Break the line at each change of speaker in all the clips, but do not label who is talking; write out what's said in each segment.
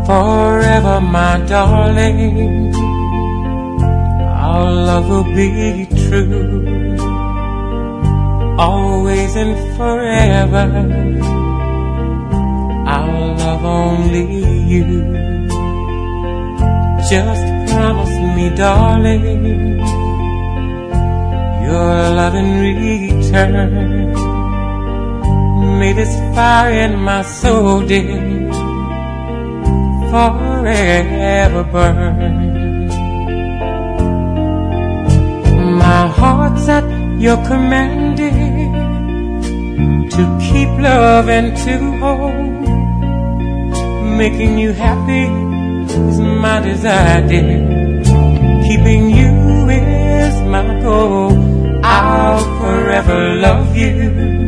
forever, my darling. Our love will be true, always and forever. I'll love only you. Just promise me, darling, your love in return. May this fire in my soul, dear, forever burn. My heart's at your command, dear, to keep love and to hold. Making you happy is my desire, dear. Keeping you is my goal. I'll forever love you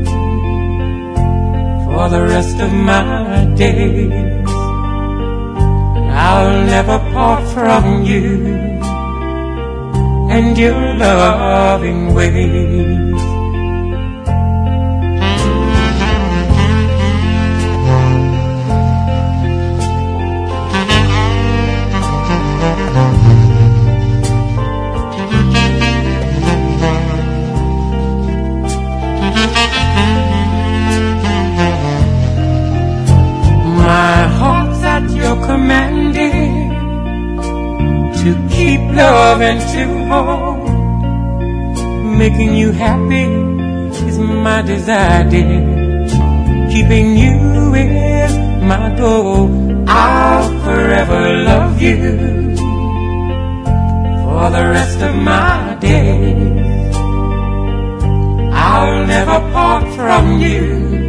for the rest of my days. I'll never part from you and your loving ways. My heart's at your commanding, to keep love and to hold. Making you happy is my desire, dear. Keeping you is my goal. I'll forever love you for the rest of my days. I'll never part from you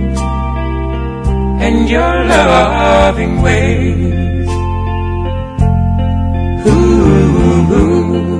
and your loving ways. Ooh, ooh.